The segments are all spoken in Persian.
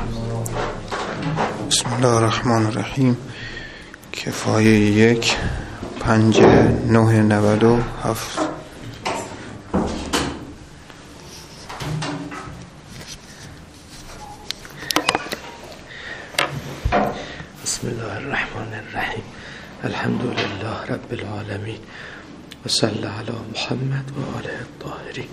بسم الله الرحمن الرحیم. کفایه 1 5 9 97. بسم الله الرحمن الرحیم. الحمد لله رب العالمین و صلی علی محمد و آله الطاهرین.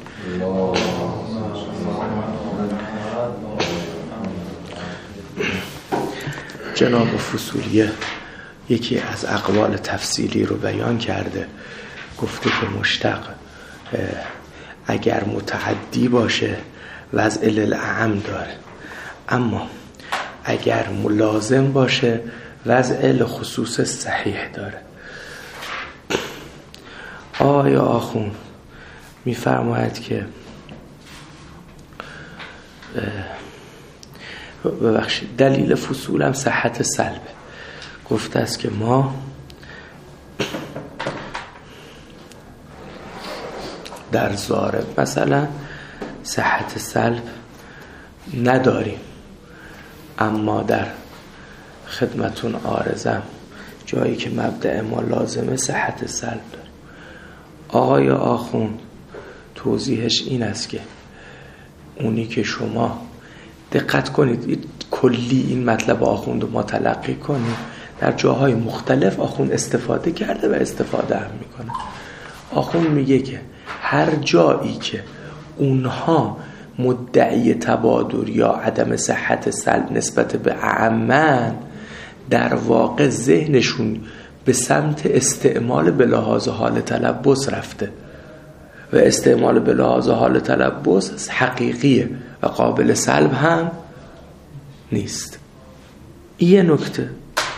جناب فصولیه یکی از اقوال تفصیلی رو بیان کرده، گفته که مشتق اگر متعدی باشه وضع للأعم داره، اما اگر ملازم باشه وضع لخصوص صحیح داره. آیا آخوند میفرماید که ببخشید دلیل فصول هم صحت سلبه. گفته است که ما در ضارب مثلا صحت سلب نداریم، اما در خدمتون عارضم جایی که مبدأ ما لازمه صحت سلب داریم. آقای آخوند توضیحش این است که اونی که شما دقت کنید کلی این مطلب آخوند رو ما تلقی کنیم، در جاهای مختلف آخوند استفاده کرده و استفاده هم میکنه. آخوند میگه که هر جایی که اونها مدعی تبادر یا عدم صحت سلب نسبت به اعمن، در واقع ذهنشون به سمت استعمال به لحاظ حال تلبس رفته و استعمال به لحاظ حال تلبس حقیقیه و قابل سلب هم نیست. یه نکته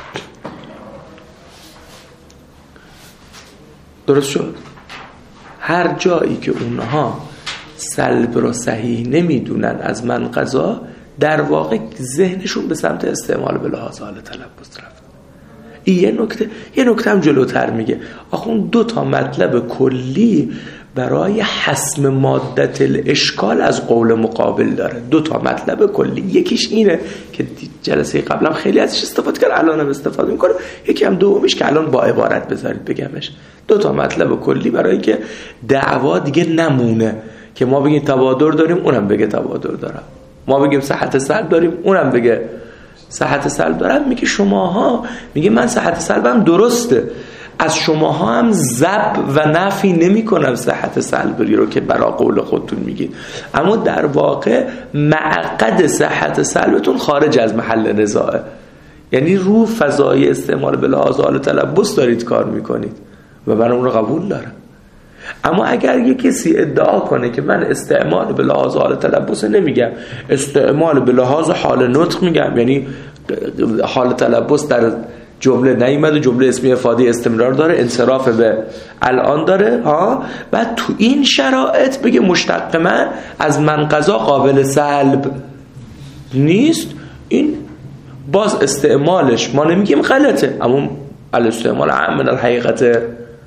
درست شد. هر جایی که اونها سلب رو صحیح نمیدونن از من قضا، در واقع ذهنشون به سمت استعمال به لحاظ حال تلبس رفت. این یه نکته هم جلوتر میگه آخون 2 مطلب کلی برای حسم مادت الاشکال از قول مقابل داره. 2 مطلب کلی، یکیش اینه که جلسه قبلم خیلی ازش استفاده کرد، الان هم استفاده میکنه. یکی هم دومیش که الان با عبارت بذارید بگمش. 2 مطلب کلی برای که دعوا دیگه نمونه که ما بگیم تبادر داریم اونم بگه تبادر دارم، ما بگیم صحت سلب داریم اونم بگه صحت سلب دارم. میگه شماها، میگه من صحت سلبم درسته، از شماها هم ضرب و نفی نمی کنم صحت سلبی رو که برای قول خودتون میگید، اما در واقع معقد صحت سلبتون خارج از محل نزاعه، یعنی رو فضای استعمال به لحاظ حال تلبس دارید کار میکنید و من اون رو قبول دارم. اما اگر یک کسی ادعا کنه که من استعمال به لحاظ حال تلبس نمیگم، استعمال به لحاظ حال نطق میگم، یعنی حال تلبس در جمله نیامده، جمله اسمی افاده استمرار داره، انصراف به الان داره بعد تو این شرایط بگه مشتق من از من قضا قابل سلب نیست، این باز استعمالش ما نمیگیم غلطه، اما الاستعمال عام من الحقیقت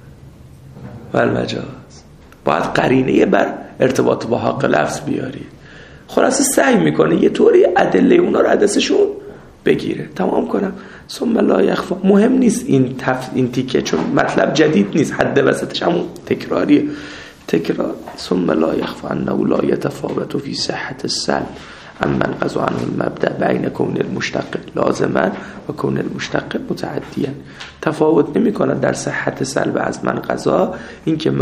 و المجاز. باید قرینه بر ارتباط با حق لفظ بیارید. خلاصه سعی میکنه یه طوری ادله اونا رو عدسشون بگیره. تمام کنم. ثم لا یخفا. مهم نیست این تیکه، چون مطلب جدید نیست، حد وسطش همون تکراریه. تکرار. ثم لا یخفا انه لا یتفاوت فی صحت السلب من قضا عنه المبدأ بین کون المشتق لازما و کون المشتق متعدیا. تفاوت نمیکنه در صحت سلب از من قضا این که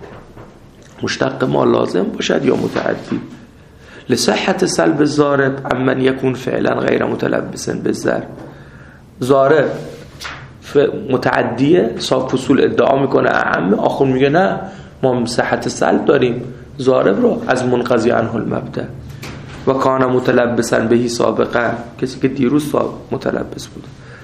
مشتق ما لازم باشد یا متعدی. لصحت سلب ضارب من یکون فعلا غیر متلبس بالضرب. ضارب متعدیه، صاحب فصول ادعا میکنه اعم، آخر میگه نه ما صحت سلب داریم، ضارب رو از منقضی عنه المبدأ و کان متلبسا بهی سابقا، کسی که دیروز متلبس بود.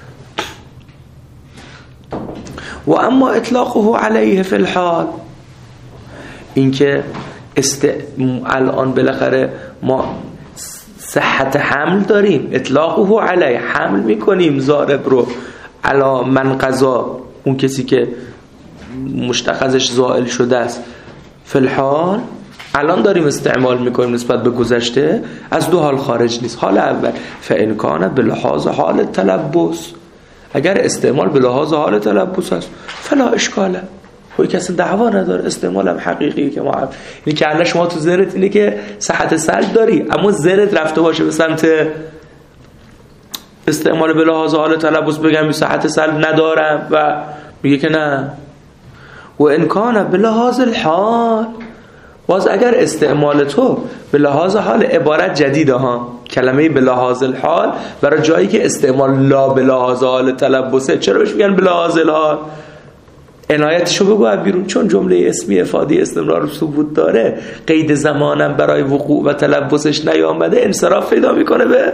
و اما اطلاقه علیه فی الحال، این که الان بالاخره ما صحت حمل داریم، اطلاقه علیه، حمل میکنیم ضارب رو علا من قضا، اون کسی که مشتق ازش زائل شده است، فی الحال الان داریم استعمال میکنیم نسبت به گذشته، از دو حال خارج نیست. حال اول فإن کان به لحاظ حال تلبس، اگر استعمال به لحاظ حال تلبس است فلا اشکاله، خب کسی دعوا نداره، استعمال هم حقیقیه که ما اینی که الان شما تو ذهنت اینه که صحت سلب داری، اما ذهنت رفته باشه به سمت استعمال به لحاظ حال تلبس، بگم صحت سلب ندارم و میگه که نه. و ان کان به لحاظ الحال، باز اگر استعمال تو به لحاظ حال، عبارت جدیده ها، کلمه به لحاظ الحال برای جایی که استعمال لا به لحاظ حال تلبسه، چرا بهش میگن به لحاظ الحال؟ عنایتشو بگو بیرون، چون جمله اسمی افادی استمرار و ثبوت داره، قید زمانم برای وقوع و تلبسش نیامده، انصراف پیدا میکنه به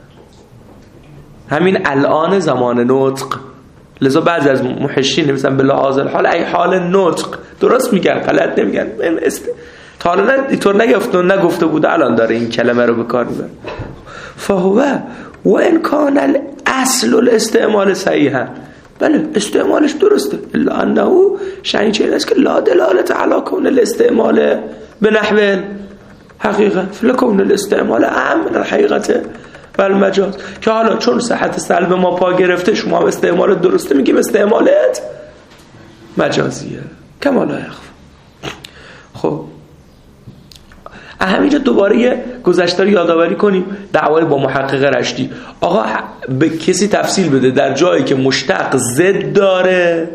همین الان زمان نطق. لذا بعضی از محشین نمیسن به لحاظ الحال ای حال نطق، درست میگن، غلط نمیگن. تا حالا اینطور نگفته بوده، الان داره این کلمه رو به کار میبره. فهو و ان کان الاصل الاستعمال صحیحا، بله استعمالش درسته، الا انه شأن چیه است که لا دلالت علی کون الاستعمال به نحو حقیقت، فلکون الاستعمال اعم من الحقیقت و المجاز، که حالا چون صحت سلب ما پا گرفته، شما استعمالت درسته، میگیم استعمالت مجازیه کما لا یخفی. خب همینجا دوباره یه گذشته رو یادآوری کنیم، دعوای با محقق رشتی. آقا به کسی تفصیل بده در جایی که مشتق زد داره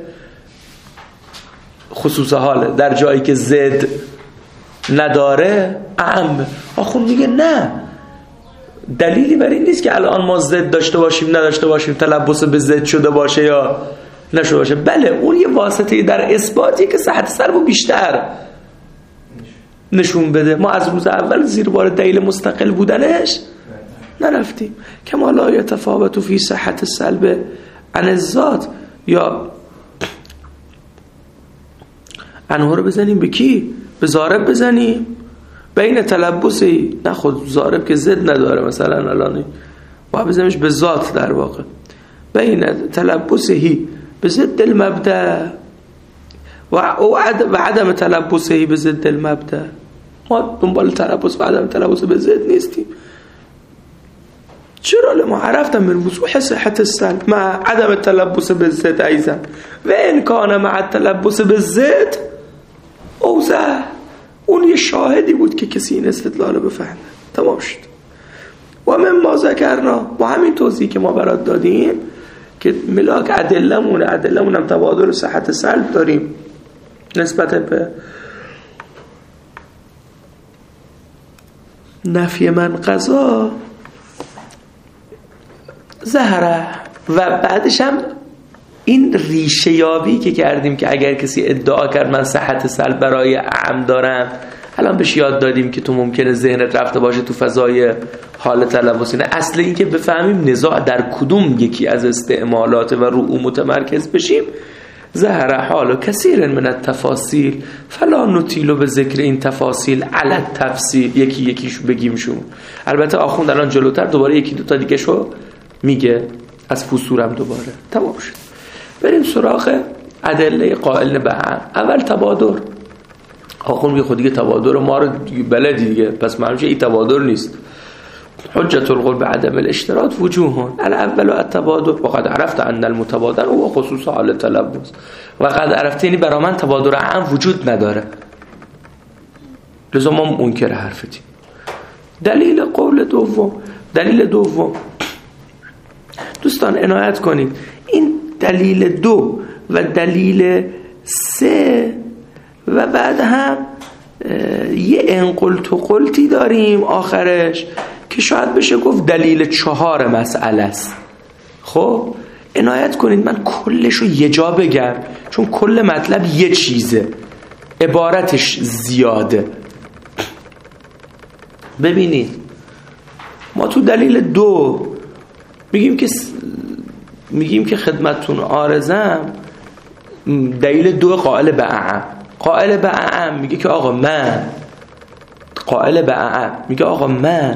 خصوص حاله، در جایی که زد نداره اعم. آخون میگه نه، دلیلی بر این نیست که الان ما زد داشته باشیم نداشته باشیم، تلبس به زد شده باشه یا نشده باشه. بله اون یه واسطه در اثباتی که صحت سلب بیشتر نشون بده. ما از روز اول زیر بار دلیل مستقل بودنش نرفتیم. کما لا یتفاوت فی صحت السلب عن الذات، یا انها رو بزنیم به کی؟ به ضارب بزنیم بین تلبسی، نه خود ضارب که زد نداره مثلا الان ما بزنیمش به ذات، در واقع بین تلبسی به ضد المبدأ و عدم تلبسی به ضد المبدأ. ما دنبال تلبس و عدم تلبس به ضد نیستیم. چرا؟ لما عرفتم من وضوح صحت السلب مع عدم تلبس به ضد ایضا و ان کان مع التلبس به ضد اوضح. اون یه شاهدی بود که کسی این استدلال بفهمه. تمام شد. و من ما ذکرنا، و همین توضیحی که ما برات دادیم که ملاک ادلمون هم تبادل صحت سلب داریم نسبت به نفی من قضا ظهره. و بعدش هم این ریشه یابی که کردیم که اگر کسی ادعا کرد من صحت سلب برای اعم دارم، الان بهش یاد دادیم که تو ممکنه ذهنت رفته باشه تو فضای حال تلبسی. نه، اصل این که بفهمیم نزاع در کدوم یکی از استعمالات و رو متمرکز بشیم. ظهر حال کثیر من التفاصیل فلا نطیل به ذکر این تفاصیل علی التفصیل، یکی یکیشو بگیمشون. البته آخوند الان جلوتر دوباره یکی دوتا دیگه شو میگه از فسورم دوباره. تمام شد. بریم سراغ ادله قائل به اعم. اول تبادر. آخوند میگه خود دیگه تبادر ما رو بلدی دیگه، پس معلومه این تبادر نیست. حجت القول بعدم الاشتراط وجوهون الاول التبادر وقد عرفت ان المتبادر هو خصوص حال تلبس. وقد عرفت یعنی برای من تبادر عام وجود نداره، لذا ما منکر حرفتیم. دلیل قول دوم، دلیل دوم دوستان عنایت کنید، این دلیل دو و دلیل سه و بعد هم یه انقلت و قلتی داریم آخرش که شاید بشه گفت دلیل چهار مسئله است. خب عنایت کنید من کلشو یه جا بگم، چون کل مطلب یه چیزه، عبارتش زیاده. ببینید ما تو دلیل دو میگیم که خدمتتون عارضم دلیل دو قائل به اعم. قائل به اعم میگه که آقا من، قائل به اعم میگه آقا من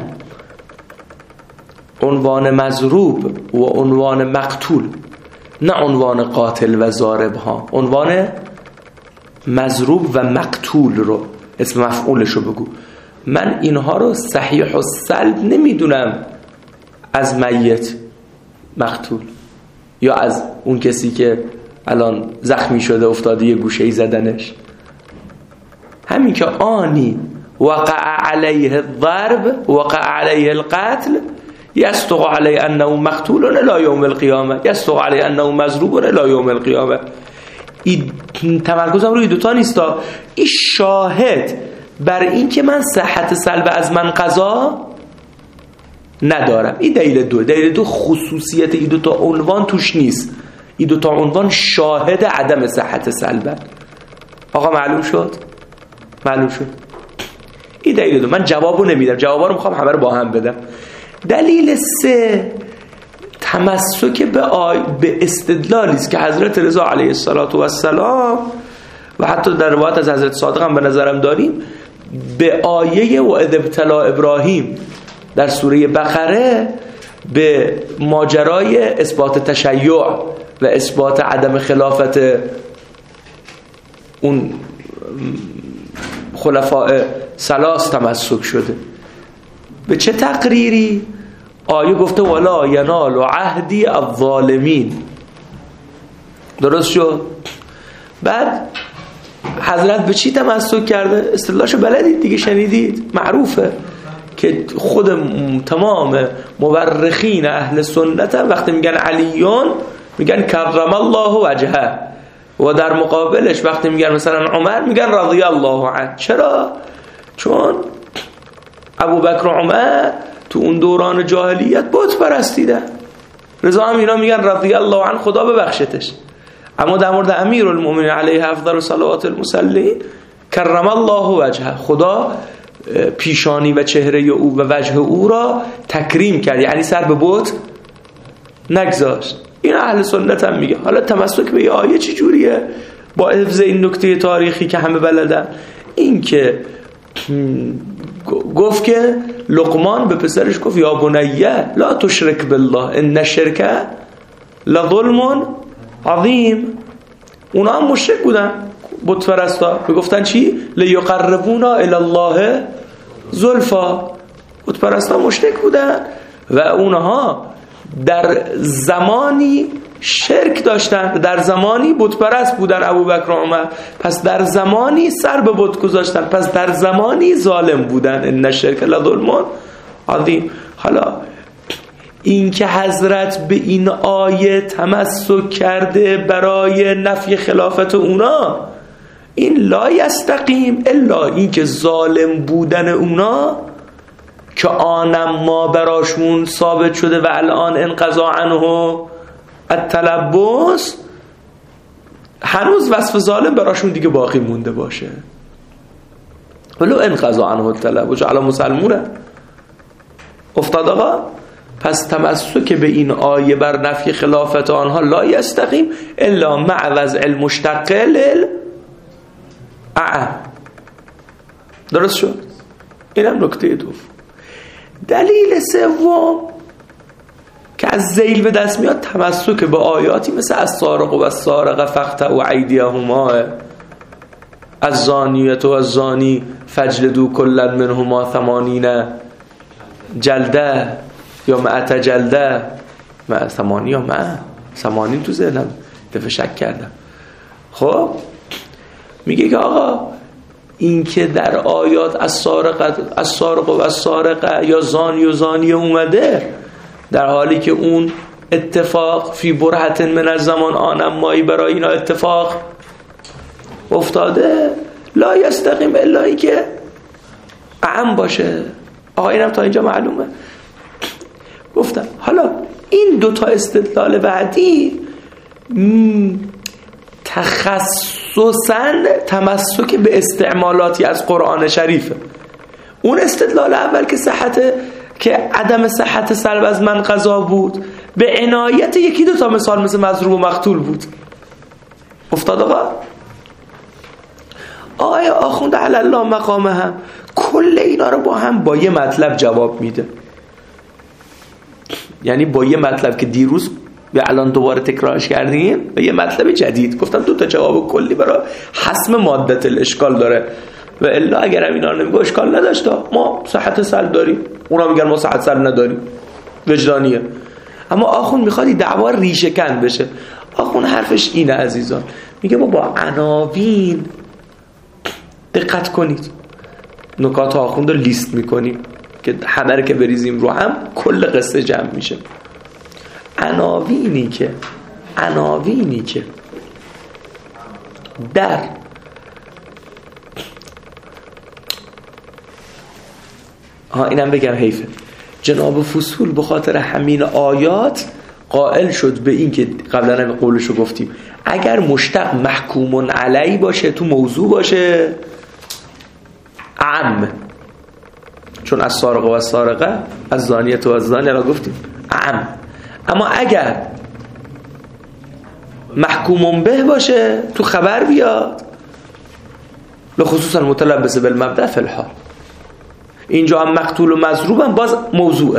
عنوان مضروب و عنوان مقتول، نه عنوان قاتل و ضارب ها، عنوان مضروب و مقتول رو اسم مفعولشو بگو. من اینها رو صحیح السلب نمیدونم از میت مقتول یا از اون کسی که الان زخمی شده افتاده یه گوشه‌ای زدنش. همین که آنی وقع علیه الضرب وقع علیه القتل یصدق علیه انه مقتول الی یوم القیامه یصدق علیه انه مضروب الی یوم القیامه. این تمرکزم روی دوتا نیستا. این شاهد بر این که من صحت سلب از من قضا ندارم. این دلیل دو خصوصیت این دوتا عنوان توش نیست. این دوتا عنوان شاهد عدم صحت سلبه. آقا معلوم شد؟ این دلیل دو. من جوابو نمیدم، جوابا رو میخوام همه رو با هم بدم. دلیل سه تمسک به استدلالی است که حضرت رضا علیه السلام و حتی در روایت از حضرت صادق هم به نظرم داریم به آیه و اذ ابتلی ابراهیم در سوره بقره به ماجرای اثبات تشیع و اثبات عدم خلافت اون خلفاء ثلاث تمسک شده. به چه تقریری؟ آیه گفته ولا ینال عهدی الظالمین. درست شد؟ بعد حضرت به چی تمسک کرده؟ استدلالشو بلدید دیگه، شنیدید، معروفه که خود تمام مورخین اهل سنت وقتی میگن علیون میگن کرم الله وجهه و در مقابلش وقتی میگن مثلا عمر میگن رضی الله عنه. چرا؟ چون ابوبکر و عمر تو اون دوران جاهلیت بت پرستیدن. رضا هم اینا میگن رضی الله عنه، خدا ببخشتش. اما در مورد امیرالمومنین علیه افضل صلوات المصلین کرم الله وجهه، خدا پیشانی و چهره او و وجه او را تکریم کرد، یعنی سر به بت نگذاشت. این اهل سنت هم میگه. حالا تمسک به آیه چی جوریه؟ با حفظ این نکته تاریخی که همه بلدن، این که گفت که لقمان به پسرش گفت یا بنیه لا تشرک بالله ان الشرک لظلم عظیم. اونا هم مشرک بودن، بت پرستا. میگفتن چی؟ لیقربونا الی الله زلفا. بت پرستا مشرک بودن و اونها در زمانی شرک داشتن، در زمانی بت پرست بودن ابوبکر و عمر، پس در زمانی سر به بت گذاشتن، پس در زمانی ظالم بودن. ان الشرک لظلم عظیم. حالا این که حضرت به این آیه تمسک کرده برای نفی خلافت اونا، این لا یستقیم الا این که ظالم بودن اونا که آنم ما براشون ثابت شده و الان انقضا عنه التلبس، هنوز وصف ظالم براشون دیگه باقی مونده باشه. ولو انقضا عنه التلبس علی مسلمونه افتاد. آقا پس تمسک به این آیه بر نفی خلافت آنها لا یستقیم الا مع وضع المشتقل اعم. درست شد؟ اینم نکته دوم. دلیل سوم که از ذیل به دست میاد تمسک به آیاتی مثل السارق و السارقه فاقطعوا ایدیهما الزانیة و الزانی فاجلدوا كلا منهما 80 جلده یا 100 جلده، 80 یا 80 تو ذهنم دفعه شک کردم. خب میگه که آقا این که در آیات السارق و السارقه یا زانی و زانیه اومده در حالی که اون اتفاق فی برهت من الزمان آنم مایی برای اینا اتفاق افتاده، لا یستقیم الا ای که اعم باشه. آقا اینم تا اینجا معلومه. گفتم حالا این دوتا استدلال بعدی تخصصاً تمسک به استعمالاتی از قرآن شریفه. اون استدلال اول که عدم صحت سلب از من قضا بود، به عنایت یکی دو تا مثال مثل مضروب و مقتول بود. افتاد آقا؟ آقای آخوند علی الله مقامه هم کل اینا رو با یه مطلب جواب میده. یعنی با یه مطلب که دیروز به الان دوباره تکرارش کردیم و یه مطلب جدید. گفتم دو تا جواب کلی برای حسم مادت الاشکال داره و الا اگر اینا رو نمیگه اشکال نداشت، ما صحت سلب داریم، اونا میگن ما صحت سلب نداریم، وجدانیه. اما آخوند میخواد این دعوا ریشه کن بشه. آخوند حرفش اینه عزیزان، میگه ما با عناوین دقت کنید، نکات آخوند رو لیست میکنیم که همه رو که بریزیم رو هم کل قصه جمع میشه. عناوینی که در اینم بگم حیفه، جناب فصول به خاطر همین آیات قائل شد به این که قبلا هم قولشو گفتیم اگر مشتق محکوم علی باشه تو موضوع باشه عام، چون از سارق و از سارقه از زانیه و از زانی را گفتیم عام. اما اگر محکوم به باشه تو خبر بیاد لخصوصا متلبس بالمبدأ فی الحال. اینجا هم مقتول و مضروب هم باز موضوعه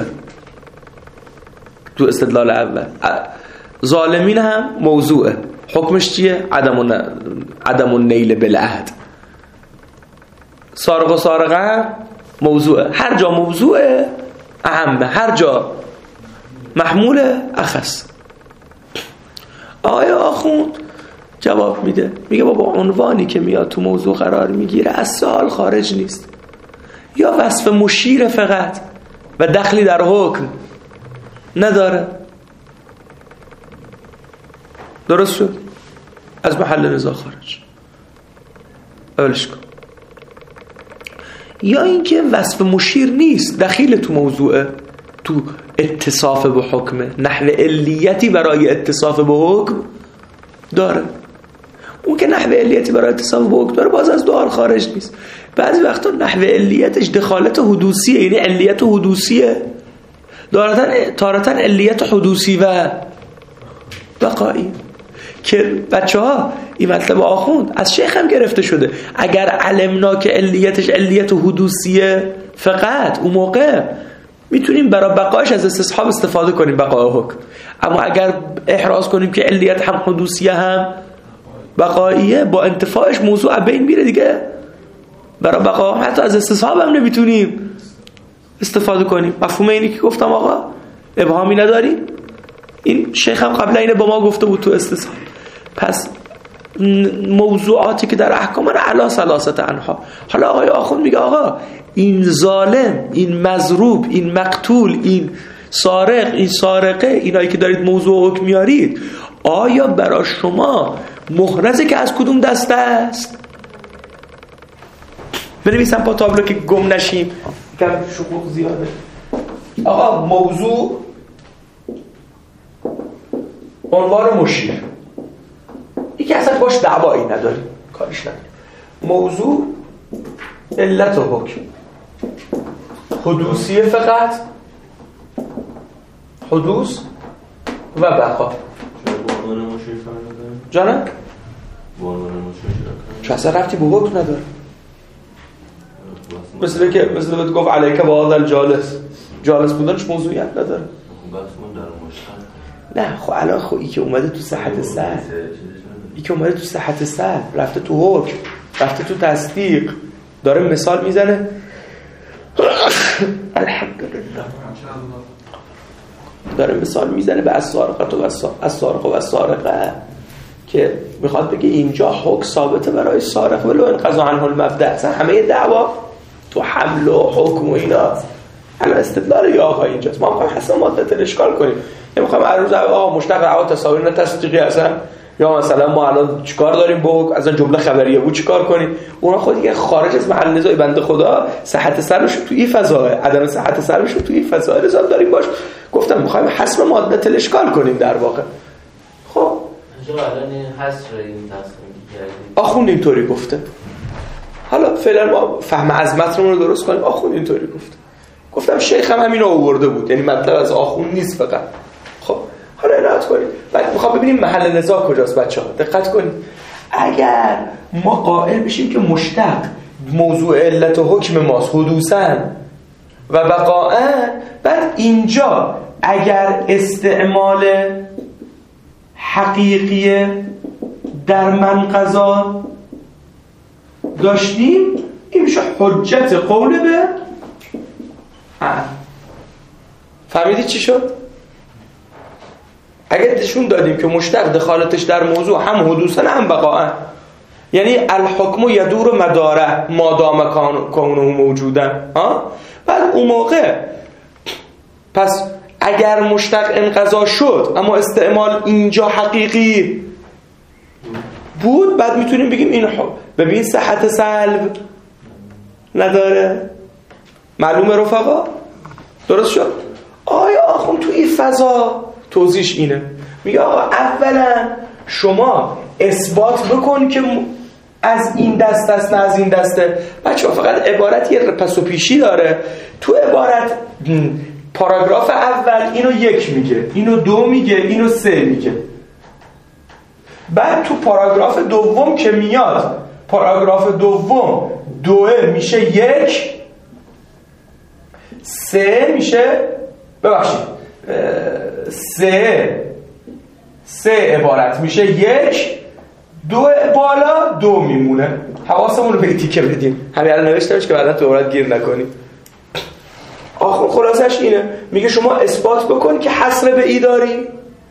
تو استدلال اول، ظالمین هم موضوعه، حکمش چیه؟ عدم النیل بالعهد. سارق و سارقه هم موضوعه، هر جا موضوعه اهمه، هر جا محموله اخص. آیا آخوند جواب میده، میگه بابا عنوانی که میاد تو موضوع قرار میگیره از سوال خارج نیست، یا وصف مشیر فقط و دخلی در حکم نداره، درست شد، از محل نزاع خارج، اولش کن. یا اینکه وصف مشیر نیست، دخیل تو موضوعه، تو اتصاف به حکمه، نحو علیتی برای اتصاف به حکم داره. اون که نحو علیتی برای اتصاف به حکم داره باز از دوال خارج نیست. بعضی وقتا نحو علیتش دخالت حدوثیه، یعنی علیت حدوثیه، تارتاً علیت حدوثی و بقایی، که بچه ها این مطلب آخوند از شیخ هم گرفته شده. اگر علمنا که علیتش علیت حدوثیه فقط اون موقع میتونیم برای بقایش از استصحاب استفاده کنیم، بقای حکم. اما اگر احراز کنیم که علیت هم حدوثیه هم بقاییه، با انتفاعش موضوع بین میره دیگه، برای بقا حتی از استصحاب هم نمیتونیم استفاده کنیم. مفهوم اینی که گفتم آقا ابهامی نداریم، این شیخ هم قبلا اینه با ما گفته بود تو استصحاب. پس موضوعاتی که در احکام را علا ثلاثه انها. حالا آقای آخوند میگه آقا این ظالم، این مضروب، این مقتول، این سارق، این سارقه، اینایی که دارید موضوع حکم میارید، آیا برای شما محرزه که از کدوم دسته است؟ بنویسم پا تابلو که گم نشیم، کم شقوق زیاده. آقا موضوع عنوان مشیر، یکی اصلا باش دعوایی نداریم، کارش نداریم. موضوع علت و حکم حدوثیه، فقط حدوث و بقا. جانم؟ چه اصلا رفتی به حکم نداره، مثل که بهت گفت علیکه با هذا جالس بودنش موضوعیت نداره. نه خب الان خب ای که اومده تو صحت سلب، ای که اومده تو صحت سلب، رفته تو حکم، رفته تو تصدیق، داره مثال میزنه. الحمدلله داره مثال میزنه به السارق و السارقه که میخواد بگه اینجا حکم ثابته برای سارق ولو انقضا عنه المبدأ. اصلا همه دعوا تو حمل و حکم و اینا الان استدلال یا آقا اینجاست. ما میخوایم حسن مادت الاشکال کنیم، نمیخوایم عروض آقا مشتق دعوا تصاویر نه تصدیقی اصلا، یا مثلا ما الان چیکار داریم با از جمله خبریه بود چیکار کنیم. اونا خود دیگه خارج از محل نزاع بنده خدا صحت سرش تو این فضا، عدم صحت سرش تو این فضا رضا داریم باش. گفتم میخوایم حسب مادت الاشکال کنیم در واقع. خب الان این حصر این تصمیم کردید آخوند اینطوری گفته. حالا فعلا ما فهم عظمتمون رو درست کنیم. آخوند اینطوری گفتم شیخ هم همین رو آورده بود، یعنی مطلب از آخوند نیست فقط. خب حالا عنایت کنیم. بعد میخوام ببینیم محل نزاع کجاست بچه‌ها. دقت کنید. اگر ما قائل بشیم که مشتق موضوع علت و حکم ماست حدوثاً و بقاءً، بعد اینجا اگر استعمال حقیقی در من قضا داشتیم این میشه حجت قول به عن. فهمیدی چی شد؟ اگه نشون دادیم که مشتق دخالتش در موضوع هم حدوثا هم بقاء، یعنی الحکم یدور مداره ما دام کونه موجودن، بعد اون موقع پس اگر مشتق انقضا شد اما استعمال اینجا حقیقی بود، بعد میتونیم بگیم این ببین صحت سلب نداره. معلومه رفقا؟ درست شد؟ آیا آخون تو این فضا توضیحش اینه، میگه آقا اولا شما اثبات بکن که از این دست است نه از این دسته. بچه ها فقط عبارت یه پس و پیشی داره. تو عبارت پاراگراف اول اینو 1 میگه، اینو 2 میگه، اینو 3 میگه. بعد تو پاراگراف دوم که میاد، پاراگراف دوم 2 میشه 1، 3 میشه ببخشید 3 عبارت میشه 1، 2 بالا 2 میمونه. حواسمون رو به تیکه بدیم. همین الان نوشتمش که بعدا تو عبارت گیر نکنیم. آخر خلاصش اینه، میگه شما اثبات بکن که حصر به ای داری.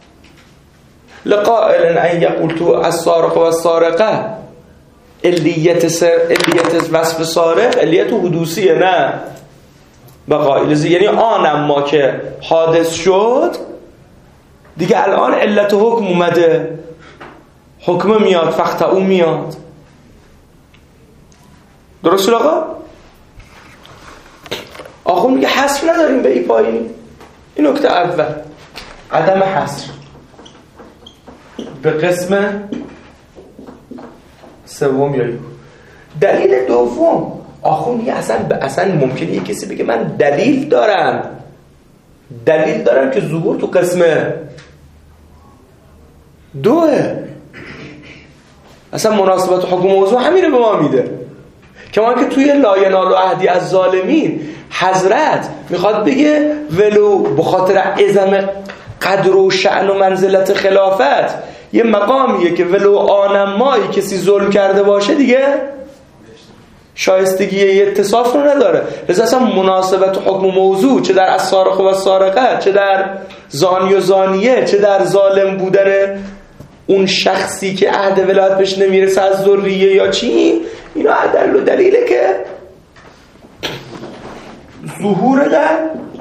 لقائل ان یقول تو السارق و السارقه علیت وصف سارق علیت حدوثیه نه بقائل، یعنی آنم ما که حادث شد دیگه الان علت حکم اومده، حکم میاد، فقط میاد. درست شد آقا؟ آخون میگه حصر نداریم به ای پایینی. این نکته اول، عدم حصر. به قسم سوم یا دلیل دوم، آخون میگه اصلا ممکنه یه کسی بگه من دلیل دارم که ظهور تو قسم 2. اصلا مناسبت حکم موضوع همینه به ما میده که ما که توی لا ینال عهدی از ظالمین حضرت میخواد بگه ولو بخاطر عظم قدر و شأن و منزلت خلافت یه مقامیه که ولو آنمایی کسی ظلم کرده باشه دیگه شایستگی یه اتصاف رو نداره. لذا اصلا مناسبت حکم موضوع چه در السارق و السارقه، چه در زانی و زانیه، چه در ظالم بودن اون شخصی که عهد ولایت بهش نمیرسه از ذریه یا چی، اینا عدل و دلیله که ظهور در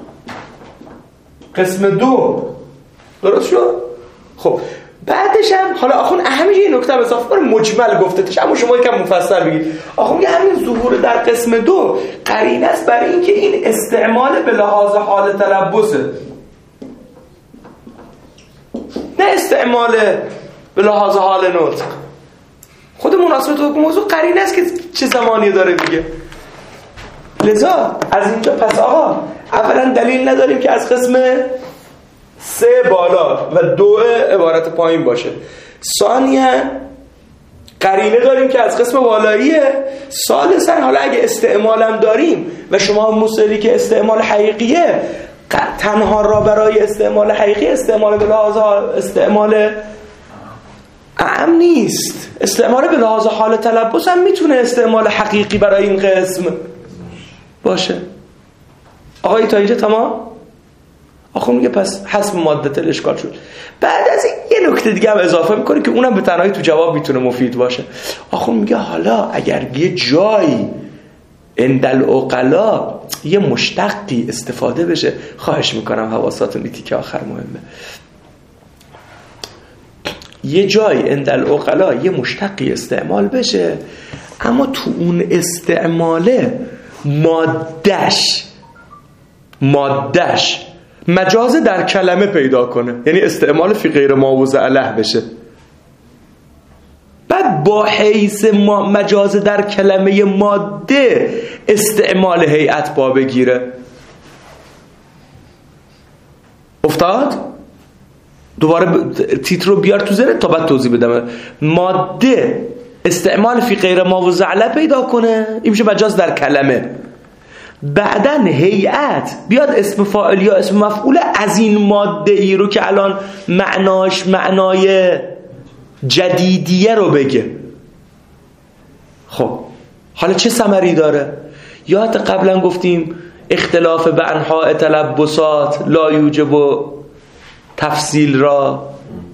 قسم 2. درست شد؟ خب بعدش هم حالا آخون اهمیه این نکته اضافه کنه، مجمل گفتتش اما شما یکم مفصل بگید. آخون میگه همین ظهور در قسم 2 قرینه است برای اینکه این استعمال به لحاظ حال تلبسه، نه استعمال به لحاظ حال نطق. خود مناسبت حکم موضوع قرینه است که چه زمانی داره میگه. لذا از اینجا پس آقا اولا دلیل نداریم که از قسم 3 بالا و 2 عبارت پایین باشه. ثانیاً قرینه داریم که از قسم بالاییه. ثالثاً حالا اگه استعمالم داریم و شما مصری که استعمال حقیقیه، تنها را برای استعمال حقیقی استعمال به لحاظ استعمال اعم نیست، استعمال به لحاظ حال تلبس هم میتونه استعمال حقیقی برای این قسم باشه. آقای تا اینجا تمام؟ آخه میگه پس حسب ماده الاشکال شد. بعد از این یه نکته دیگه هم اضافه میکنه که اونم به تنهایی تو جواب میتونه مفید باشه. آخه میگه حالا اگر یه جایی اندل عقلا یه مشتقی استفاده بشه، خواهش میکنم حواساتون بیتی که آخر مهمه، یه جای اندل عقلا یه مشتقی استعمال بشه اما تو اون استعماله مادهش مجاز در کلمه پیدا کنه، یعنی استعمال فی غیر معوض علیه بشه، بعد با حیث مجاز در کلمه ماده استعمال هیئت با بگیره. افتاد؟ دوباره تیتر رو بیار تو ذهنت تا بعد توضیح بدم. ماده استعمال فی غیر معوض علیه پیدا کنه، این میشه مجاز در کلمه. بعدن هیئت بیاد اسم فاعل یا اسم مفعول از این ماده ای رو که الان معناش معنای جدیدیه رو بگه. خب حالا چه ثمری داره؟ یاد قبلا گفتیم اختلاف به انواع تلبسات لا یوجب تفصیل را،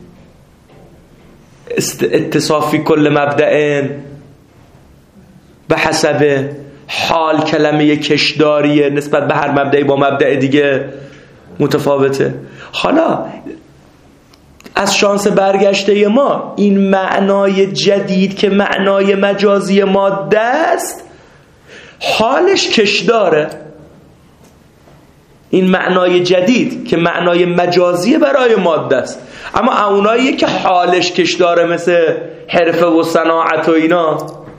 اتصافی کل مبدأ به حسب حال کلمه کشداریه نسبت به هر مبدأی با مبدأ دیگه متفاوته. حالا از شانس برگشته ما این معنای جدید که معنای مجازی ماده است حالش کشداره. این معنای جدید که معنای مجازی برای ماده است، اما اونایی که حالش کشداره مثل حرفه و صناعت و اینا،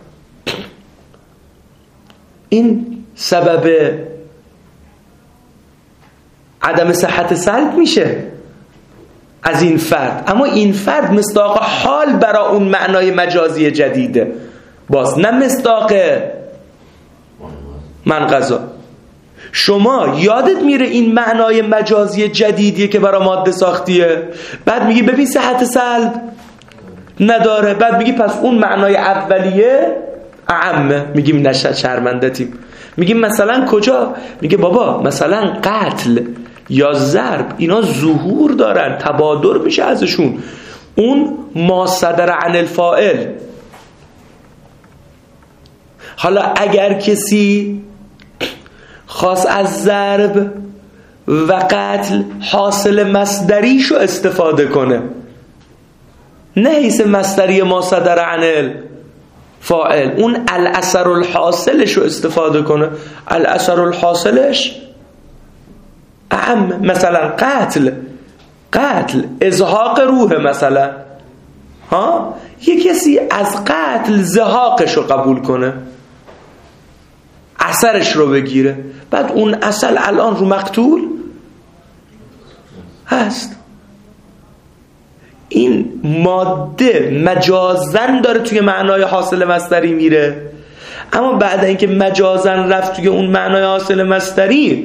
این سبب عدم صحت سلب میشه از این فرد. اما این فرد مصداق حال برای اون معنای مجازی جدیده، باز نه مصداق منقضا. شما یادت میره این معنای مجازی جدیدیه که برای ماده ساختیه، بعد میگی ببین صحت سلب نداره، بعد میگی پس اون معنای اولیه اعمه. میگیم نشه شرمندتیم. میگیم مثلا کجا؟ میگه بابا مثلا قتل یا ضرب اینا ظهور دارن، تبادر میشه ازشون. اون ما صدر عن الفاعل. حالا اگر کسی خاص از ضرب و قتل حاصل مصدریشو استفاده کنه، نه حیث مصدری ما صدر عن الفاعل، اون الاثر الحاصلشو استفاده کنه، الاثر الحاصلش اهم. مثلا قتل ازهاق روح مثلا، ها، یک کسی از قتل زهاقشو قبول کنه، اثرش رو بگیره، بعد اون اصل الان رو مقتول هست. این ماده مجازن داره توی معنای حاصل مصدری میره، اما بعد اینکه مجازن رفت توی اون معنای حاصل مصدری،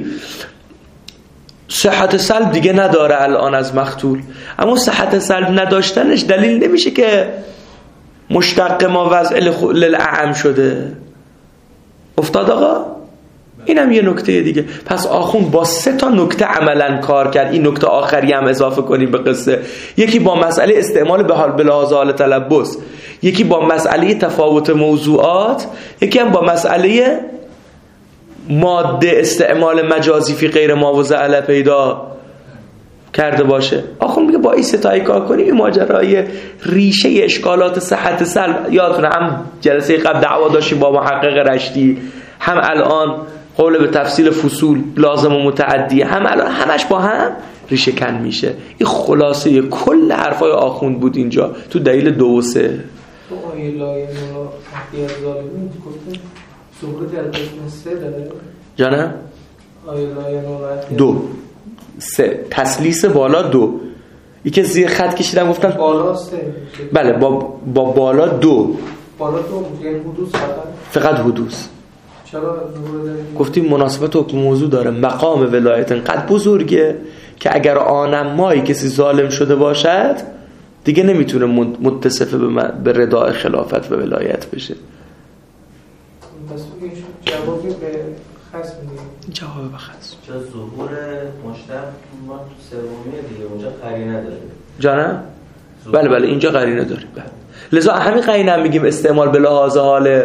صحت سلب دیگه نداره الان از مقتول. اما صحت سلب نداشتنش دلیل نمیشه که مشتق ما وضع للأعم شده. افتاد آقا؟ اینم یه نکته دیگه. پس آخوند با 3 نکته عملا کار کرد. این نکته آخری هم اضافه کنیم به قصه. یکی با مسئله استعمال به لحاظ حال تلبس، یکی با مسئله تفاوت موضوعات، یکی هم با مسئله ماده استعمال مجازی فی غیر ما وضع پیدا کرده باشه. آخوند میگه با این 3 کار کنیم این ماجرای ریشه اشکالات صحت سلب. یادتونه هم جلسه قبل دعوا داشتیم با محقق رشتی، هم الان قول به تفصیل فصول لازم و متعدی، هم الان همش با هم ریشه کن میشه. این خلاصه کل حرفای آخوند بود اینجا تو دلیل 2 و 3. تو آیه لایه نولا تحقیق ظالمین گفتن ظهور در قسم 3 داره؟ جانم؟ آیه لایه نولا 2 3 تسلیس بالا 2. ای که زیر خط کشیدم گفتم بالا 3. بله با بالا 2. بالا 2 یعنی حدوث فقط حدوث. چرا ظهور داره؟ گفتیم مناسبت حکم موضوع داره. مقام ولایت انقدر بزرگه که اگر آنمایی کسی ظالم شده باشد دیگه نمیتونه متصف به رداء خلافت و ولایت بشه. پس جوابی به خصم میگه. جواب به خصم. چه ظهور مشتق ما تو سومیه دیگه اونجا قرینه داره. جانم؟ بله اینجا قرینه داره. بله. لذا همین قرینه هم میگیم استعمال به لحاظ حال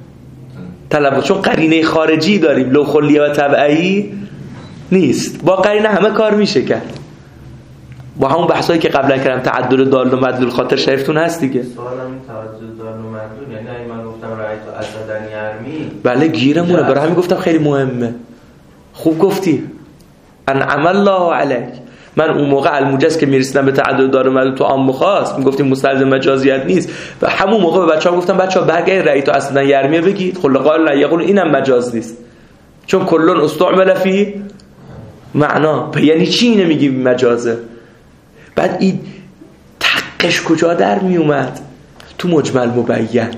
طلب، چون قرینه خارجی داریم، لو خلیه و تبعی نیست. با قرینه همه کار میشه کرد. با همون بحثایی که قبلا کردم تعدد دال و مدلول خاطر شریفتون هست دیگه. سوالم این تعدد دال و مدلول، یعنی اگه من گفتم رأیت اسدن یرمی، بله گیرمونه، برای همین گفتم خیلی مهمه. خوب گفتی. انعم الله علیک. من اون موقع الموجز که میرسیدم به تعدد دال و مدلول تو عام خاص میگفتیم مستلزم مجازیت نیست، و همون موقع به بچه‌ها گفتم بچه‌ها برگردید رأیت اسدن یرمی بگید، قل قال لا یقول اینم مجاز نیست، چون کلون استعمل فی معنا. یعنی چی اینو میگی مجازه؟ بعد این تقش کجا در می اومد؟ تو مجمل مبین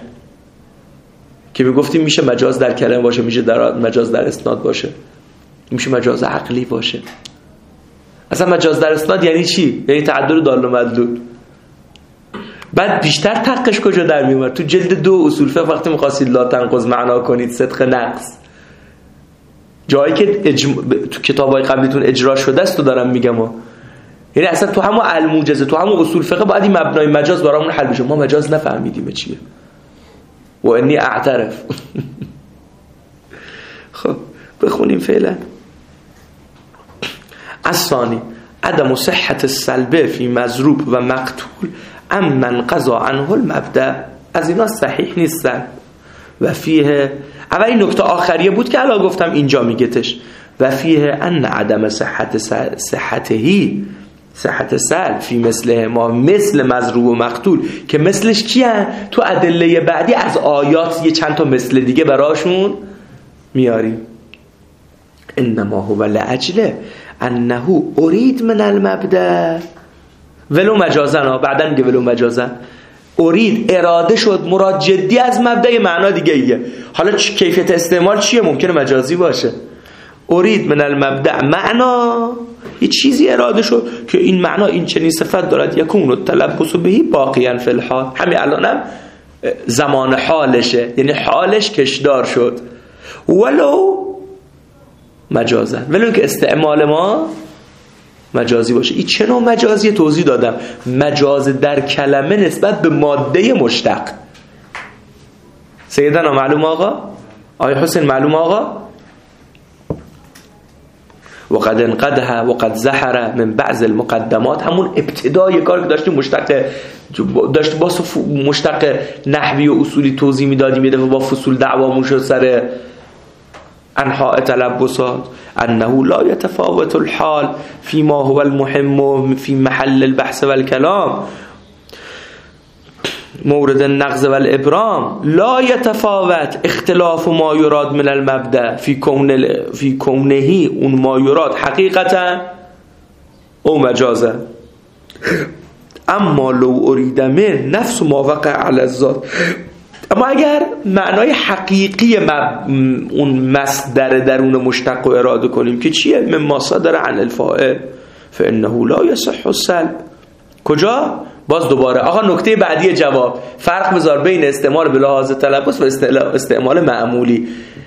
که میگفتیم میشه مجاز در کلمه باشه، میشه در مجاز در اسناد باشه، میشه مجاز عقلی باشه. اصلا مجاز در اسناد یعنی چی؟ یعنی تعدد دال و مدلول. بعد بیشتر تقش کجا در میومد؟ تو جلد 2 اصول فقه وقتی می‌خواستید لا تنقض معنا کنید صدق نقص، جایی که تو کتابای قبلیتون اجرا شده است تو دارم میگم یعنی اصلا تو همون الموجزه تو همون اصول فقه باید این مبنای مجاز برامون حل بشه. ما مجاز نفهمیدیم چیه و انی اعترف. خب بخونیم فعلا. الثانی عدم صحت السلب فی مضروب و مقتول امن قضا عنه المبدأ. از اینا صحیح نیستن و فیه اولین نکته آخریه بود که الان گفتم اینجا میگتش و فیه ان عدم صحت سلب فی مثله ما مثل مضروب و مقتول که مثلش کیه؟ تو ادله بعدی از آیات یه چند تا مثل دیگه براشون میاریم. انما هو لأجل انه اريد من المبدأ ولو مجازن. بعدن میگه ولو مجازن اريد اراده شد مراد جدی از مبدأ معنا دیگه ایه. حالا کیفیت استعمال چیه؟ ممکنه مجازی باشه. اريد من المبدأ معنا یه چیزی اراده شد که این معنا این چنین صفت دارد یکون التلبس بهی باقیا فی الحال. همین الانم زمان حالشه یعنی حالش کشدار شد ولو مجازن ولو که استعمال ما مجازی باشه. این چه نوع مجازی توضیح دادم. مجاز در کلمه نسبت به ماده مشتق. سیدنا معلوم آقا؟ آقای حسین معلوم آقا؟ وقد انقدها وقد زهر من بعض المقدمات همون ابتدای کار که داشتیم مشتق داشت با مشتق نحوی و اصولی توضیح میدادیم یه دفعه با فصول دعوامون شد سر انحاء تلبسات انه لا يتفاوت الحال فيما هو المهم في محل البحث والكلام مورد النقض والابرام لا يتفاوت اختلاف ما يراد من المبدأ في كونه اون ما يراد حقیقتا او مجازا اما لو اريد من نفس ما وقع على الذات. اما اگر معنای حقیقی اون مصدر درون مشتق رو اراده کنیم که چیه؟ من ما صدر عن الفاعل فانه لا يصح السلب. کجا؟ باز دوباره آقا نکته بعدی جواب فرق بذار بین استعمال به لحاظ تلبس و استعمال معمولی.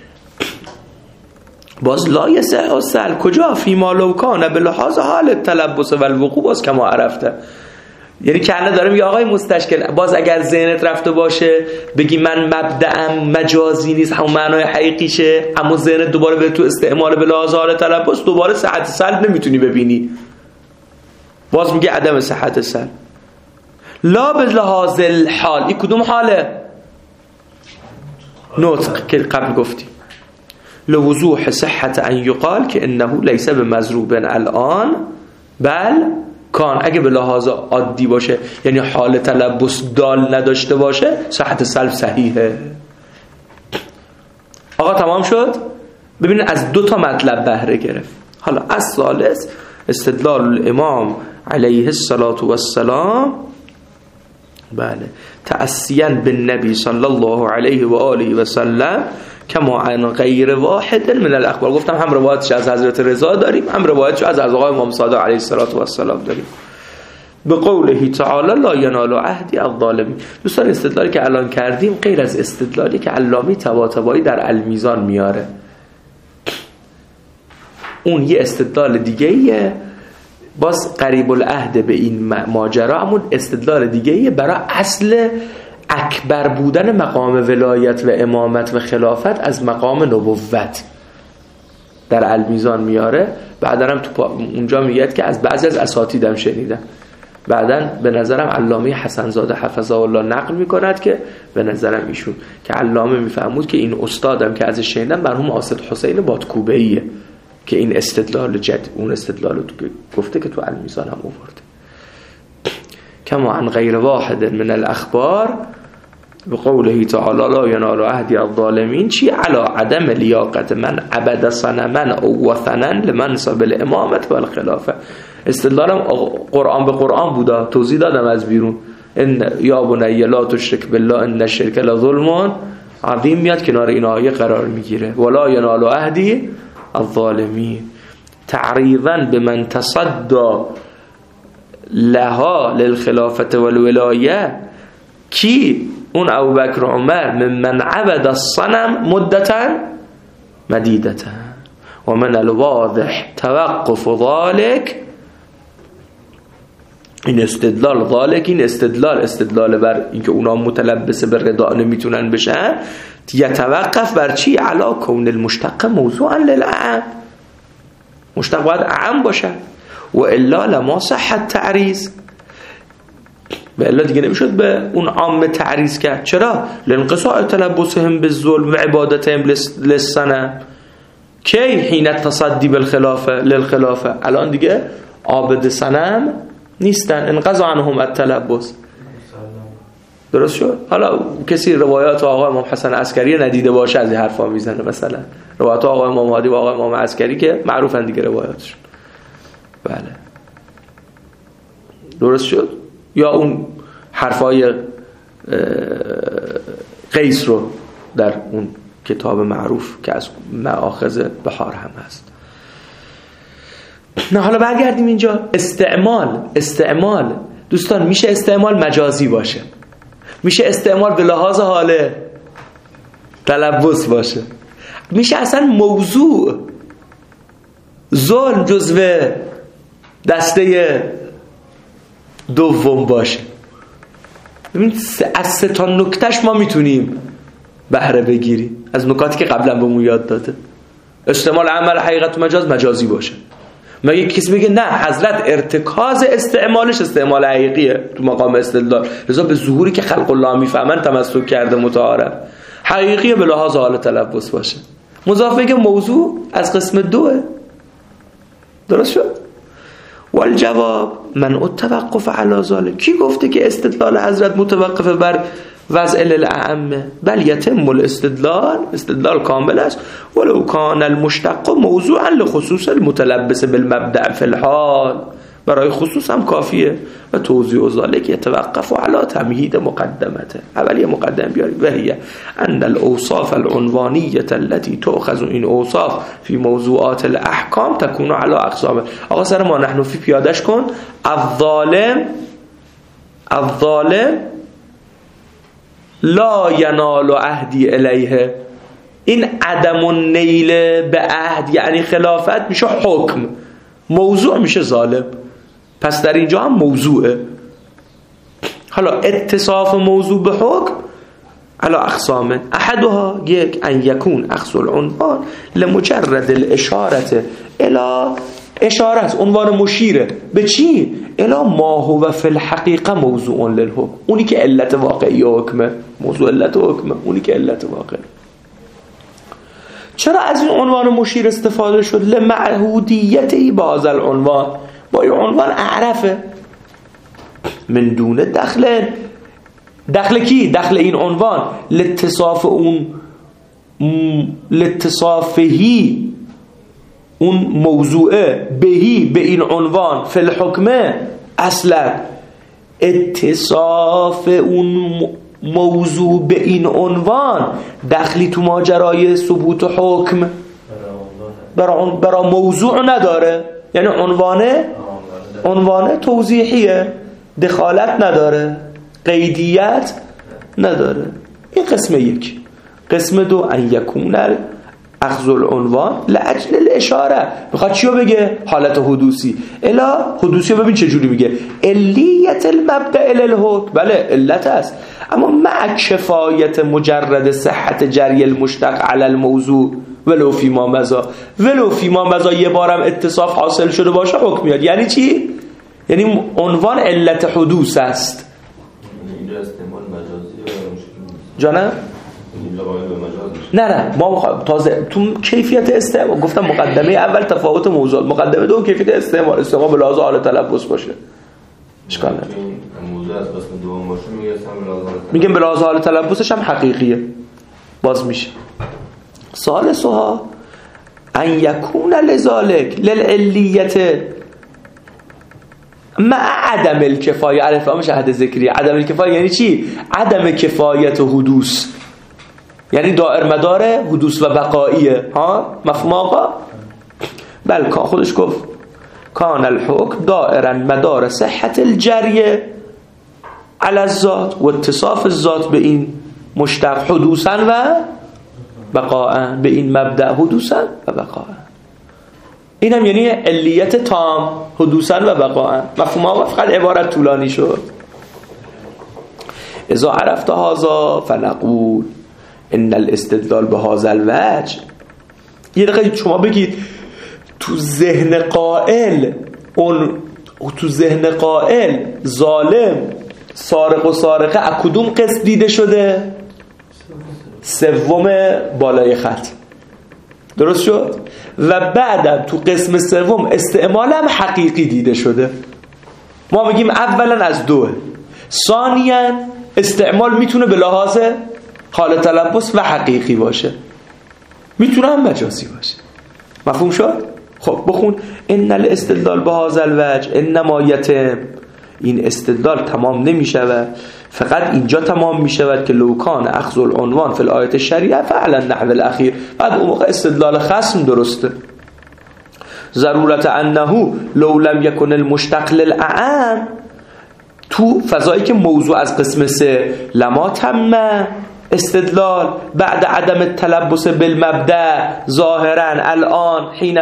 باز لا يصح السلب کجا؟ فيما لو كان به لحاظ حال التلبس و الوقوع باز کما عرفته. یعنی که الان داره میگه آقای مستشکل باز اگر ذهنت رفته باشه بگی من مبدأم مجازی نیست همون معنای حقیقیشه اما ذهنت دوباره به تو استعمال به لحاظ حال تلبس دوباره صحت سلب نمیتونی ببینی. باز میگه عدم صحت سلب لا به لحاظ الحال. این کدوم حاله؟ نطق که قبل گفتیم لوضوح صحت ان یقال که انه لیس بمضروب الان بل کان. اگه به لحاظ عادی باشه یعنی حال تلبس دال نداشته باشه صحت سلب صحیحه. آقا تمام شد؟ ببینید از 2 تا مطلب بهره گرفت. حالا از ثالث استدلال الامام علیه الصلاة والسلام بله تأسیاً بالنبی صلی الله علیه و آله و سلم کما عن غیر واحد من الاخبار. گفتم هم روایتش از حضرت رضا داریم هم روایتش از آقای امام صادق علیه السلام داریم. به قوله تعالی لا ینال عهدی الظالمین. دوستان استدلالی که الان کردیم غیر از استدلالی که علامه طباطبایی در المیزان میاره اون یه استدلال دیگه ایه باز قریب العهد به این ماجرا همون استدلال دیگه ایه برای اصل اکبر بودن مقام ولایت و امامت و خلافت از مقام نبوت در المیزان میاره. بعدا هم تو اونجا میگه که از بعضی از اساتیدم شنیدم. بعدا به نظرم علامه حسن زاده حفظه الله نقل میکند که به نظرم ایشون که علامه میفهمود که این استادم که ازش شنیدم مرحوم آصد حسین بادکوبه‌ایه که این استدلال اون استدلال رو گفته که تو المیزان هم آورده. کما عن غیر واحد من الاخبار به قوله تعالی لا ینال عهدی الظالمین چی علا عدم لیاقت من عبد صنما او وثنا لمنصب الامامت و الخلافه. استدلالم قرآن به قرآن بوده توضیح دادم از بیرون. ان یا بنی لا تشرک بالله ان الشرک لظلم عظیم میاد کنار این آیه قرار میگیره ولا ینال عهدی الظالمین تعریضا به من تصدى لها للخلافت والولایه کی؟ اون ابوبکر و عمر ممن عبد الصنم مدتا مدیدتا و من الواضح توقف ذلك. این استدلال ذالک، این استدلال بر اینکه اونا متلبس به رضا نمیتونن بشن، یتوقف بر چی؟ علا کون المشتق موضوعا للعام، مشتق باید عام باشه و الا لما صح التعریض، و الا دیگه نمیشد به اون عام تعریض کرد. چرا؟ لانقصاع تلبسهم بالظلم و عبادتهم للصنم. کی؟ حین التصدی بالخلافه للخلافه. الان دیگه عابد صنم نیستن، انقضا عنهم التلبس. درست شد؟ حالا کسی روایات آقای امام حسن عسکری ندیده باشه از این حرفا میزنه، مثلا روایات آقای امام هادی و آقای امام عسکری که معروفن دیگه روایاتشون. بله درست شد. یا اون حرفای قیس رو در اون کتاب معروف که از مآخذ بحار هم هست. نه حالا برگردیم اینجا. استعمال دوستان میشه استعمال مجازی باشه، میشه استعمال به لحاظ حال تلبس باشه، میشه اصلا موضوع ظلم جزو دسته دوم باشه. ببین از سه تا نکتهش ما میتونیم بهره بگیریم از نکاتی که قبلا بهمون یاد داده. استعمال عمل حقیقت و مجاز مجازی باشه. مگه کسی بگه نه حضرت ارتکاز استعمالش استعمال حقیقیه تو مقام استدلال، لذا به ظهوری که خلق الله میفهمن تمسک کرده متعارف، حقیقیه به لحاظ حال تلبس باشه. مضاف بگه موضوع از قسم دوه. درست شد؟ والجواب منع التوقف علی ذلك. کی گفته که استدلال حضرت متوقف بر وضع للأعمه؟ بل یتم استدلال کامل است ولو کان المشتق موضوعا لخصوص المتلبس بالمبدأ فی الحال. برای خصوص هم کافیه. و توضیح ذلك يتوقف على تمهید مقدمته. اولیه مقدمه بیاریم و هي ان الاوصاف العنوانیه التي تؤخذ، این اوصاف فی موضوعات الاحکام تكون على اقسام. آقا سر ما نحن فی پیادش کن. الظالم لا ینال عهدی الیه. این عدم النیل به عهد یعنی خلافت میشه حکم، موضوع میشه ظالم. پس در اینجا هم موضوعه. حالا اتصاف موضوع به حکم علی اقسامه. احدها یک ان یکون اخذ العنوان لمجرد الاشاره الی اشارت، عنوان مشیره به چی؟ الی ما هو فی الحقیقه موضوع للحکم. اونی که علت واقعی حکمه، موضوع علت حکمه، اونی که علت واقعی. چرا از این عنوان مشیر استفاده شد؟ لمعهودیتی با هذا العنوان، با این عنوان اعرفه من دون دخل کی؟ دخل این عنوان لاتصاف اون لاتصافهی اون موضوعه بهی به این عنوان فی الحکمه. اصلا اتصاف اون موضوع به این عنوان دخلی تو ماجرای ثبوت حکم برای موضوع نداره. یعنی عنوانه توضیحیه، دخالت نداره، قیدیت نداره. این قسم یک. قسم دو ان یکون اخذ العنوان لاجل الاشاره. میخواد چیو بگه؟ حالت حدوثی. الا حدوثی ببین چه جوری میگه. علیت المبدأ الالحکم. بله علت است، اما مع کفایت مجرد صحت جری المشتق علی الموضوع ولو فیما مضا یه بارم اتصاف حاصل شده باشه حکم میاد. یعنی چی؟ یعنی عنوان علت حدوث است. اینجا استعمال مجازی جانم؟ نه ما تازه تو کیفیت استعمال گفتم. مقدمه اول تفاوت موضوع، مقدمه دوم کیفیت استعمال به لحاظ حال تلبس باشه. اشکال نداره. موضوع از قسم دوم باشه میگم به لحاظ حال تلبسش هم حقیقیه. باز میشه ثالثها ان یکون لذالک للعلیت مع عدم الکفایه. الفام شهاده ذکری. عدم الکفایه یعنی چی؟ عدم کفایت حدوث، یعنی دائر مدار حدوث و بقاییه. مفهوم آقا؟ بل خودش گفت کان الحکم دائرا مدار صحت الجریه علی الذات و اتصاف الذات به این مشتق حدوثا و بقاء، به این مبدأ حدوثا و بقاء. این هم یعنی علیت تام حدوثا و بقاء. مفهوم ها فقط عبارت طولانی شد. اذا عرفت هذا فنقول ان الاستدلال به هذا الوجه. یه دقیقه شما بگید تو ذهن قائل ظالم سارق و سارقه از کدوم قسم دیده شده؟ سوم بالای خط. درست شد؟ و بعدم تو قسم سوم استعمال هم حقیقی دیده شده. ما میگیم اولا از دوه، ثانیا استعمال میتونه به لحاظ حال تلبس و حقیقی باشه، میتونه هم مجازی باشه. مفهوم شد؟ خب بخون ان الاستدلال به هذا الوجه انما یتم. این استدلال تمام نمیشود، فقط اینجا تمام میشود که لو کان اخذ العنوان فی الآیه الشریعه فعلا النحو الاخیر. بعد اون موقع استدلال خصم درسته. ضرورت انه لو لم یکن المشتق للاعم، تو فضایی که موضوع از قسم 3 لما تم استدلال بعد عدم التلبس بالمبدأ ظاهرا الان حین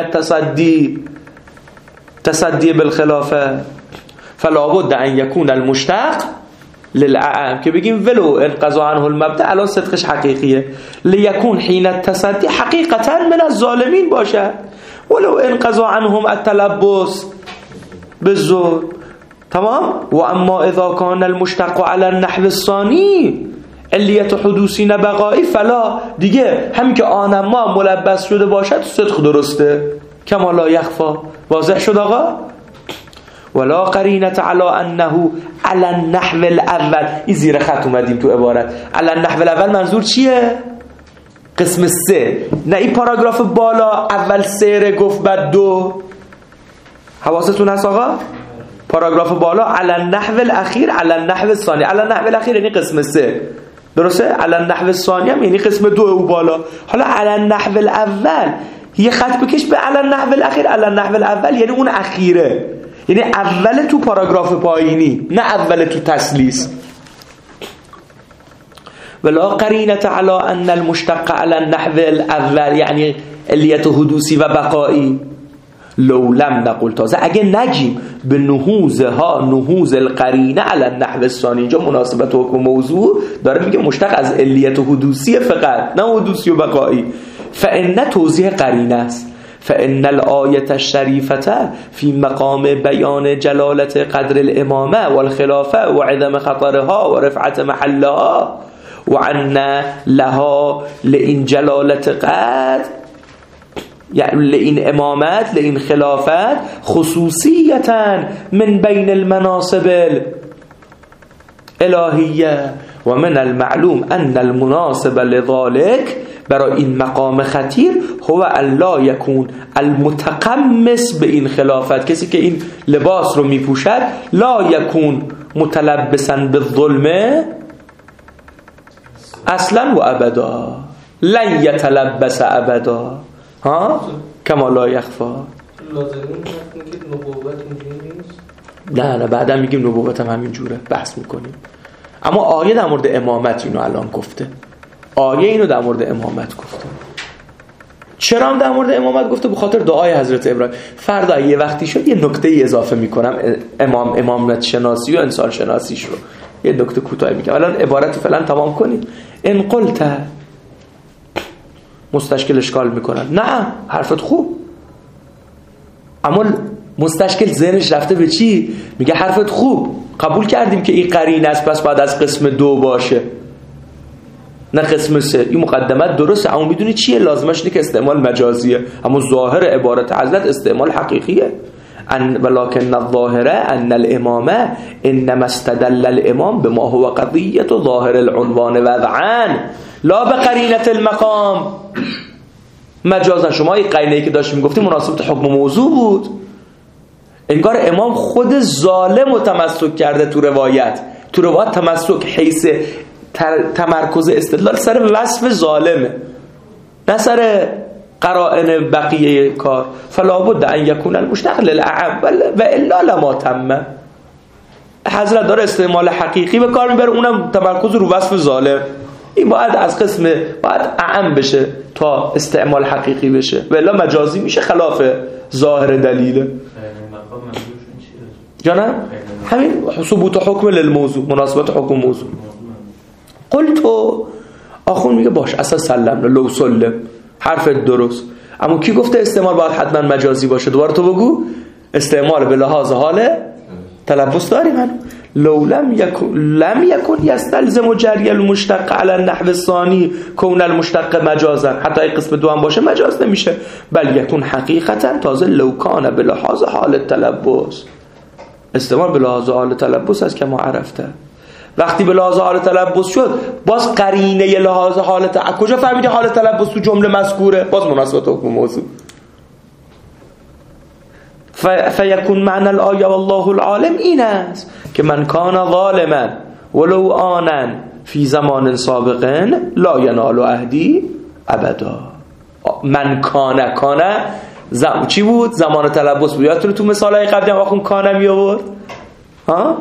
تصدی بالخلافه فلا بد ان یکون المشتق للاعم، که بگیم ولو انقضا عنه المبدأ الان صدقش حقیقیه، لیکون حین التصدی حقیقتا من الظالمین باشه، ولو انقضا عنهم التلبس بالظلم. تمام. و اما اذا کان المشتق علی النحو الثانی علیت حدوثی نبقایی فلا، دیگه همین که آنما ملبس شده باشد صدق درسته، کما لا یخفا. واضح شد آقا؟ ولا قرینت علی انه علی النحو الاول. این زیر خط اومدیم تو عبارت. علی النحو الاول منظور چیه؟ قسم 3، نه این پاراگراف بالا اول 3 گفت بعد 2. حواستون هست آقا؟ پاراگراف بالا علی النحو الاخیر علی النحو الثانی. علی النحو الاخیر یعنی قسم 3، درسته؟ علی النحو الثانی هم یعنی قسم 2 او بالا. حالا علی النحو الاول یه خط بکش به علی النحو الاخیر. علی النحو الاول یعنی اون اخیره، یعنی اول تو پاراگراف پایینی، نه اول تو تسلیس. ولا قرینت علی ان المشتق علی النحو الاول یعنی علیت حدوثی و بقایی. لو لم نقول، تازه اگه نگیم به نهوض القرینه علی النحو الثانی، اینجا مناسبت حکم موضوع داره میگه مشتق از علیت حدوثی فقط، نه حدوثی و بقایی. فان توضیح قرینه است. فان الآیه الشریفه فی مقام بیان جلالت قدر الامامه والخلافه و عدم خطرها و رفعت محلها و عن لها لئن جلالت قدر، یعنی لئن امامت لئن خلافت خصوصیتا من بین المناصب الالهیه و من المعلوم ان المناسب لذلك، برای این مقام خطیر هو الا یکون المتقمص به این خلافت، کسی که این لباس رو میپوشد، لا یکون متلبسا بالظلم اصلا و ابدا، لن یتلبس ابدا، ها کما لا یخفا. لازم نیست که نبوت اینجوری نیست. نه بعدا میگیم نبوت هم همین جوره، بحث میکنیم. اما آیه در مورد امامت اینو الان گفته، آیه اینو در مورد امامت گفته. چرا هم در مورد امامت گفته؟ به خاطر دعای حضرت ابراهیم. فردا یه وقتی شد یه نکته اضافه میکنم، امامت شناسی و انسان شناسیش رو یه نکته کوتاه میگم. الان عبارت فعلا تمام کنیم. ان قلت، مستشکل اشکال میکنن. نه حرفت خوب، اما مستشکل ذهنش رفته به چی؟ میگه حرفت خوب، قبول کردیم که این قرینه است، پس بعد از قسم 2 باشه نه قسم 3. این مقدمت درسته، اما میدونی چیه؟ لازمش اینه که استعمال مجازیه، اما ظاهر عبارت حضرت استعمال حقیقیه. ولكن الظاهره ان الامامه انما استدل الامام بما هو قضیه ظاهر العنوان وضعا لا بقرینه المقام مجازا. شما این قرینه‌ای که داشتیم میگفتیم مناسبت حکم موضوع بود، انگار امام خود ظالم رو تمسک کرده تو روایت تمسک حیث تمرکز استدلال سر وصف ظالمه، نه سر قرائن بقیه کار. فلا بد ان یکون المشتق للاعم و الا لما تم. حضرت داره استعمال حقیقی به کار میبره، اونم تمرکز رو وصف ظالم. این باید از قسم باید اعم بشه تا استعمال حقیقی بشه، ولی مجازی میشه خلاف ظاهر دلیله. یا نه؟ همین ثبوت حکم للموضوع، مناسبت حکم موضوع. قلت آخون میگه باش اصلا سلم لو سلم، حرف درست، اما کی گفته استعمال باید حتما مجازی باشه؟ دوباره تو بگو. استعمال به لحاظ حال تلبس داریم. من لو لم یکن یستلزم جری المشتق علی النحو الثانی کون المشتق مجازا، حتی این قسم دو هم باشه مجاز نمیشه، بل یکون حقیقتا تازه لو کان به لحاظ حال تلبس. استعمال به لحاظ حال تلبس از که ما عرفته. وقتی به لحاظ حال تلبس شد باز قرینه لحاظ حال کجا فهمیدی حال تلبس تو جمله مذکوره؟ باز مناسبت حکم موضوع. فیکون معنی الآیه والله العالم این است که من کان ظالما ولو آنا فی زمان سابق لا ینال عهدی ابدا. من کانه چی بود؟ زمان تلبس بود. یادتونه تو مثالای قبلی هم آخون کانه می آورد ها؟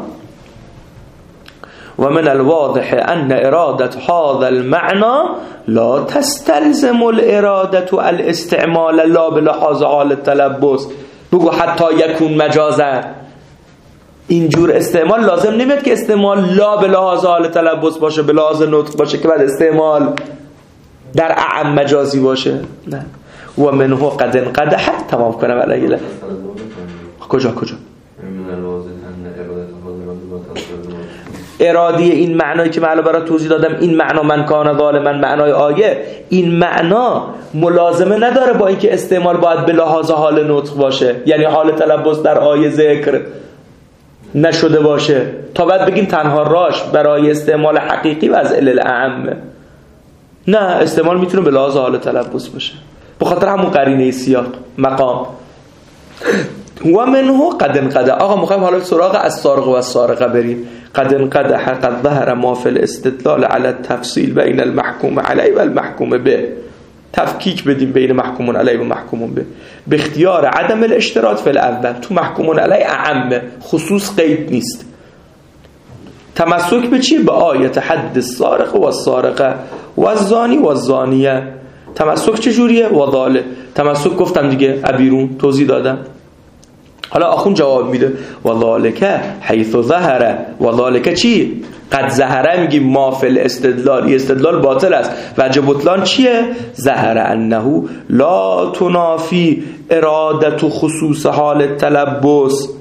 و من الواضح ان اراده هذا المعنى لا تستلزم الاراده الاستعمال لا بلحاظ حال التلبس. بگو حتی یکون مجازا، اینجور استعمال لازم نمیاد که استعمال لا به لحاظ حال تلبس باشه، به لحاظ نطق باشه که بعد استعمال در اعم مجازی باشه. نه. و منه قد انقدح. تمام کنم علیه کجا ارادی این معنایی که من برای توضیح دادم، این معنا من کان ظالما معنای آیه، این معنا ملازمه نداره با اینکه استعمال باید به لحاظ حال نطق باشه، یعنی حال تلبس در آیه ذکر نشده باشه تا بعد بگیم تنها راش برای استعمال حقیقی و از علل اعم. نه، استعمال میتونه به لحاظ حال تلبس باشه به خاطر همون قرینه سیاق مقام. و منه قد انقدح. آقا میخوایم حالا سراغ السارق و السارقه بریم. قد انقدح قد ظهر ما فی الاستدلال علی التفصیل بین المحکوم علیه و المحکوم به. تفکیک بدیم بین محکومون علیه و محکومون به، به اختیار عدم الاشتراط فی الاول. تو محکومون علیه اعمه، خصوص قید نیست. تمسک به چی؟ به آیت حد السارق و السارقه و الزانی و الزانیه. تمسک چجوریه؟ وضاله. تمسک گفتم دیگه، ابیرون توضیح دادم. حالا آخون جواب میده و ذالک حیث ظهر. و ذالک چی؟ قد ظهره میگیم ما فی الاستدلال. این استدلال باطل است. وجه بطلان چیه؟ ظهر انه لا تنافی ارادت خصوص حال تلبس.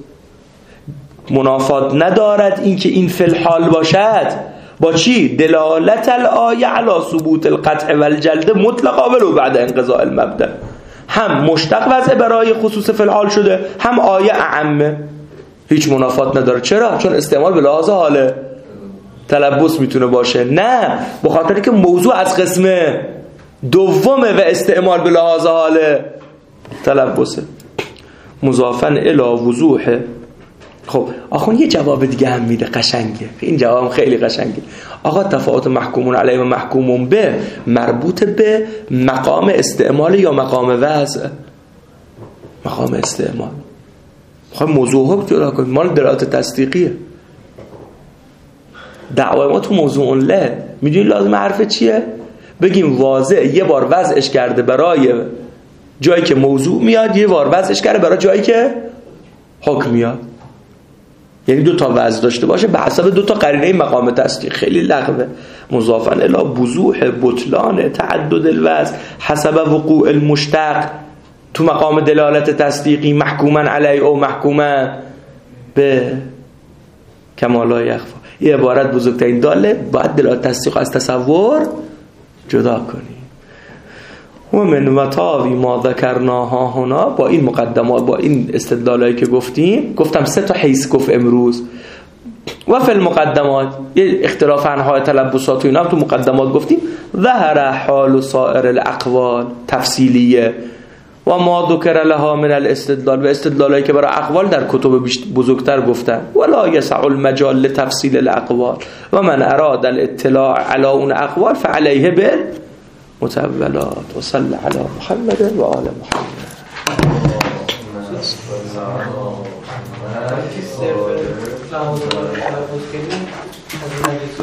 منافات ندارد این که این فی الحال باشد با چی؟ دلالت الآیه علی ثبوت القطع والجلد مطلقا ولو بعد انقضاء المبدأ. هم مشتق وضع برای خصوص فی الحال شده، هم آیه اعمه، هیچ منافات نداره. چرا؟ چون استعمال به لحاظ حال تلبس میتونه باشه. نه، به خاطر که موضوع از قسم دومه و استعمال به لحاظ حال تلبسه. مضافاً الی وضوحه. خب آخون یه جواب دیگه هم میده قشنگه. این جواب خیلی قشنگه. آقا تفاوت محکومون علیه و محکومون به مربوط به مقام استعمال یا مقام وضع؟ مقام استعمال. میخوایم موضوع ها بتونه کنیم، مال دلالت تصدیقیه. دعوای ما تو موضوع له میدونی لازم حرف چیه؟ بگیم واضح یه بار وضعش کرده برای جایی که موضوع میاد، یه بار وضعش کرده برای جایی که حکم میاد. یعنی دو تا وضع داشته باشه به حسب دو تا قرینه مقام تصدیق. خیلی لغوه. مضافاً الی وضوح بطلان تعدد الوضع حسب وقوع المشتق. تو مقام دلالت تصدیقی محکوما علیه او محکوما به کما لا یخفی. یه عبارت بزرگترین داله، باید دلالت تصدیق از تصور جدا کنی. و من مطاوی ما ذکرناها هنا. با این مقدمات، با این استدلالایی که گفتم 3 تا حیث گفت امروز. و فی المقدمات یه اختلاف انواع تلبسات و اینا هم تو مقدمات گفتیم. ظهر حال سائر الاقوال تفصیلیه و ما ذکر لها من الاستدلال. و استدلالایی که برای اقوال در کتب بزرگتر گفتن. ولا یسع المجال لتفصیل الاقوال و من اراد الاطلاع علی اون اقوال فعلیه بالمتولات. و صلی علی محمد و آل محمد. که صرف لحاظ رو تلفظ کنیم از این